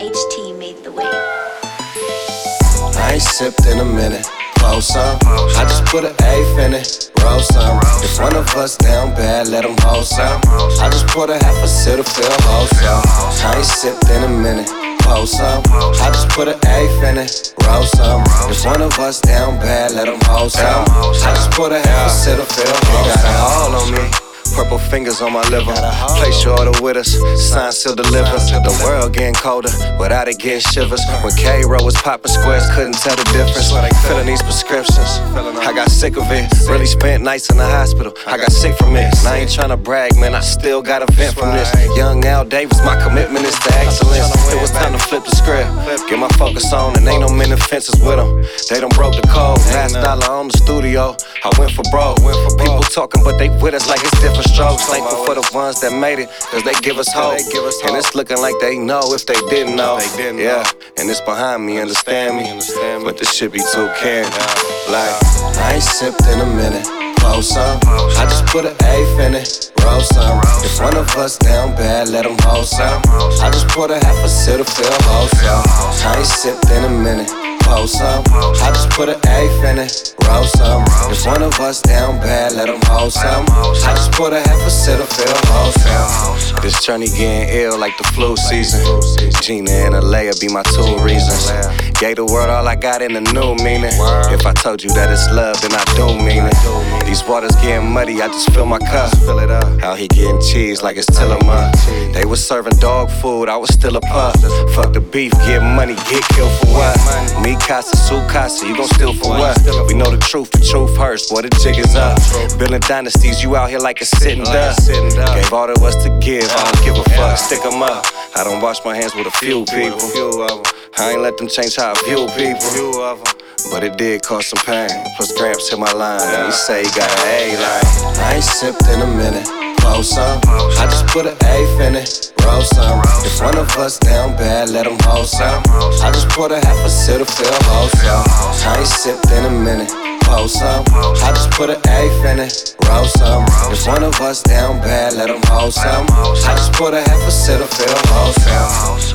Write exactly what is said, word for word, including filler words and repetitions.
H T made the wave. I ain't sipped in a minute. Pour some. I just put an eighth in it. Roll some. If one of us down bad, let them hold some. I just poured a half a sip to feel wholesome. I ain't sipped in a minute. Pour some. I just put an eighth in it. Roll some. If one of us down bad, let them hold some. I just put a half a sip to feel wholesome. Got a hole on me. Purple fingers on my liver. Place your order with us. Sign, seal, deliver. The world getting colder without it getting shivers. When K-Row was popping squares, couldn't tell the difference. Filling these prescriptions. I got sick of it. Really spent nights in the hospital. I got sick from it. And I ain't tryna brag, man. I still got a vent from this. Young Al Davis, my commitment is to excellence. It was time to flip the script. Get my focus on, and ain't no many fences with them. They done broke the code. Last dollar on the studio. I went for broke. People talking, but they with us like it's different strokes. Thankful for the ones that made it, cause they give us hope. And it's looking like they know if they didn't know. Yeah, and it's behind me, understand me. But this shit be too caring. Like, I ain't sipped in a minute. Pour some. I just put an eighth in it. Roll some. If one of us down bad, let them hold some. I just poured a half a sip to feel wholesome. I ain't sipped in a minute. Pour some. I just put an eighth in it. Roll some. If one of us down bad, let them hold some. I just put a half a sip to feel wholesome. This journey getting ill like the flu season. Gina and Alea be my two reasons. Gave the world all I got in a new meaning. If I told you that it's love, then I do mean it. These waters getting muddy, I just fill my cup. Out here getting cheese like it's Tillamook. They was serving dog food, I was still a pup. Fuck the beef, get money, get killed for what? Me casa, su casa, you gon' steal for what? We know the truth, the truth hurts, boy the jig is up. Building dynasties, you out here like a sitting duck. Gave all there was to give, I don't give a fuck, stick 'em up. I don't wash my hands with a few people. I ain't let them change how I view people. But it did cause some pain. Plus Gramps hit my line, and he say he got an A line. I ain't sipped in a minute. Pour some. I just put an eighth in it. Roll some. If one of us down bad, let them hold some. I just poured a half a sip to feel wholesome. I ain't sipped in a minute. Pour some. I just put an eighth in it. Roll some. If one of us down bad, let them hold some. I just poured a half a sip to feel wholesome.